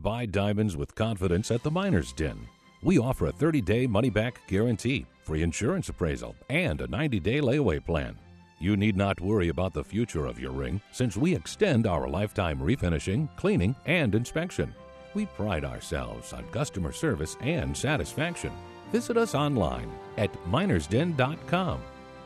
Buy diamonds with confidence at the Miner's Den. We offer a 30-day money-back guarantee, free insurance appraisal, and a 90-day layaway plan. You need not worry about the future of your ring, since we extend our lifetime refinishing, cleaning, and inspection. We pride ourselves on customer service and satisfaction. Visit us online at minersden.com.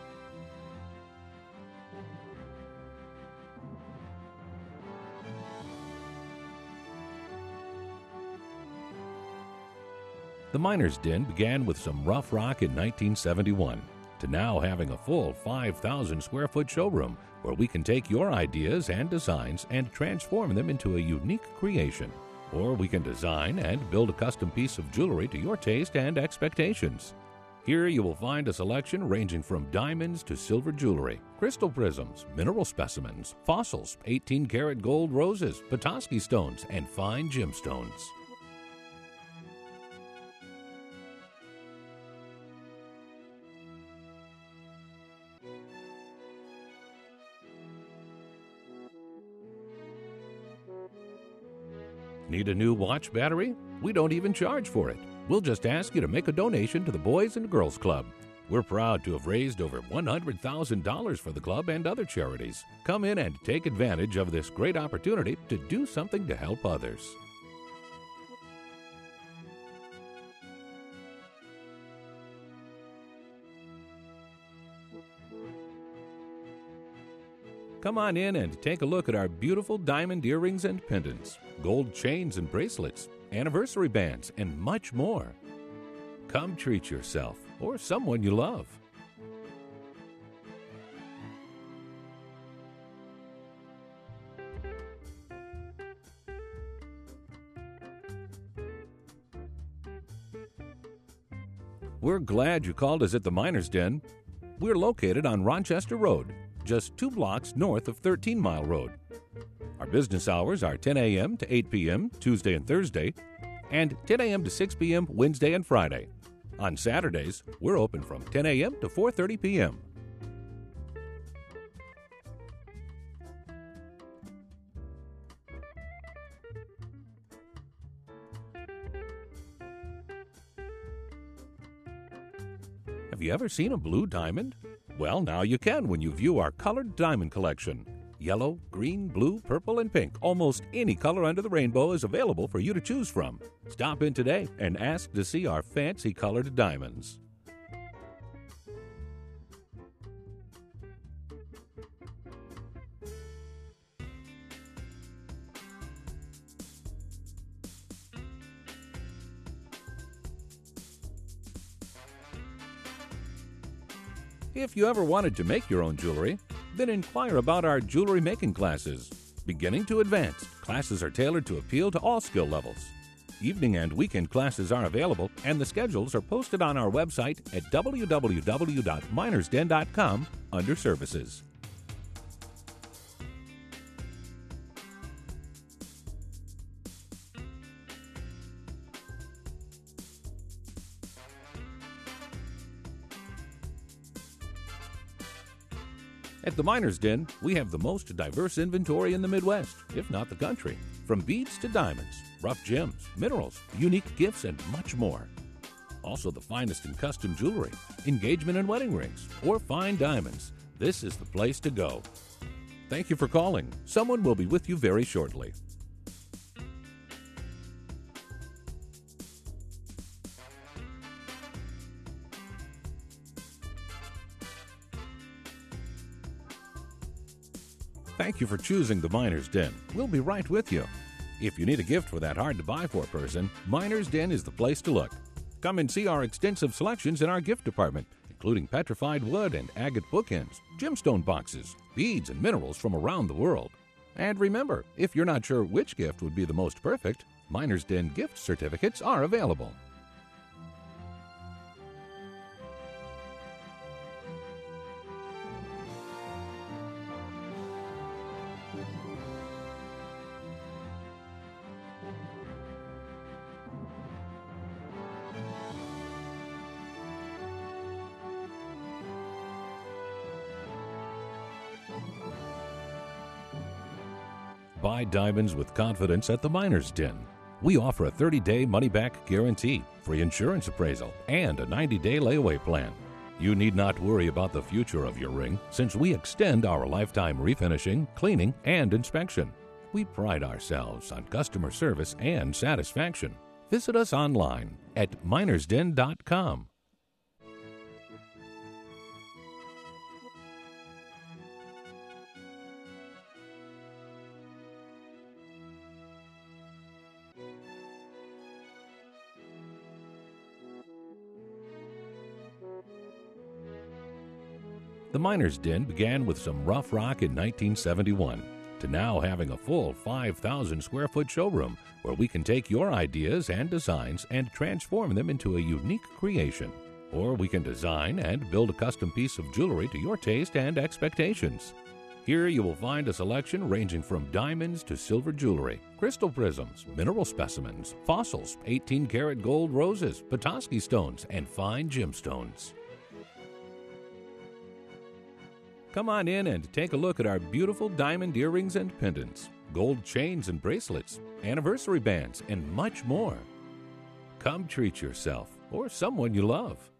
The Miner's Den began with some rough rock in 1971, to now having a full 5,000 square foot showroom where we can take your ideas and designs and transform them into a unique creation. Or we can design and build a custom piece of jewelry to your taste and expectations. Here you will find a selection ranging from diamonds to silver jewelry, crystal prisms, mineral specimens, fossils, 18-karat gold roses, Petoskey stones, and fine gemstones. Need a new watch battery? We don't even charge for it. We'll just ask you to make a donation to the Boys and Girls Club. We're proud to have raised over $100,000 for the club and other charities. Come in and take advantage of this great opportunity to do something to help others. Come on in and take a look at our beautiful diamond earrings and pendants, gold chains and bracelets, anniversary bands, and much more. Come treat yourself or someone you love. We're glad you called us at the Miner's Den. We're located on Rochester Road, just 2 blocks north of 13 Mile Road. Our business hours are 10 a.m. to 8 p.m. Tuesday and Thursday, and 10 a.m. to 6 p.m. Wednesday and Friday. On Saturdays, we're open from 10 a.m. to 4:30 p.m. Have you ever seen a blue diamond? Well, now you can when you view our colored diamond collection. Yellow, green, blue, purple, and pink. Almost any color under the rainbow is available for you to choose from. Stop in today and ask to see our fancy colored diamonds. If you ever wanted to make your own jewelry, then inquire about our jewelry making classes. Beginning to advanced, classes are tailored to appeal to all skill levels. Evening and weekend classes are available, and the schedules are posted on our website at www.minersden.com under Services. At the Miner's Den, we have the most diverse inventory in the Midwest, if not the country. From beads to diamonds, rough gems, minerals, unique gifts, and much more. Also the finest in custom jewelry, engagement and wedding rings, or fine diamonds. This is the place to go. Thank you for calling. Someone will be with you very shortly. Thank you for choosing the Miner's Den. We'll be right with you. If you need a gift for that hard-to-buy-for person, Miner's Den is the place to look. Come and see our extensive selections in our gift department, including petrified wood and agate bookends, gemstone boxes, beads, and minerals from around the world. And remember, if you're not sure which gift would be the most perfect, Miner's Den gift certificates are available. Buy diamonds with confidence at the Miner's Den. We offer a 30-day money-back guarantee, free insurance appraisal, and a 90-day layaway plan. You need not worry about the future of your ring, since we extend our lifetime refinishing, cleaning, and inspection. We pride ourselves on customer service and satisfaction. Visit us online at minersden.com. The Miners Den began with some rough rock in 1971 to now having a full 5,000 square foot showroom where we can take your ideas and designs and transform them into a unique creation. Or we can design and build a custom piece of jewelry to your taste and expectations. Here you will find a selection ranging from diamonds to silver jewelry, crystal prisms, mineral specimens, fossils, 18-karat gold roses, Petoskey stones, and fine gemstones. Come on in and take a look at our beautiful diamond earrings and pendants, gold chains and bracelets, anniversary bands, and much more. Come treat yourself or someone you love.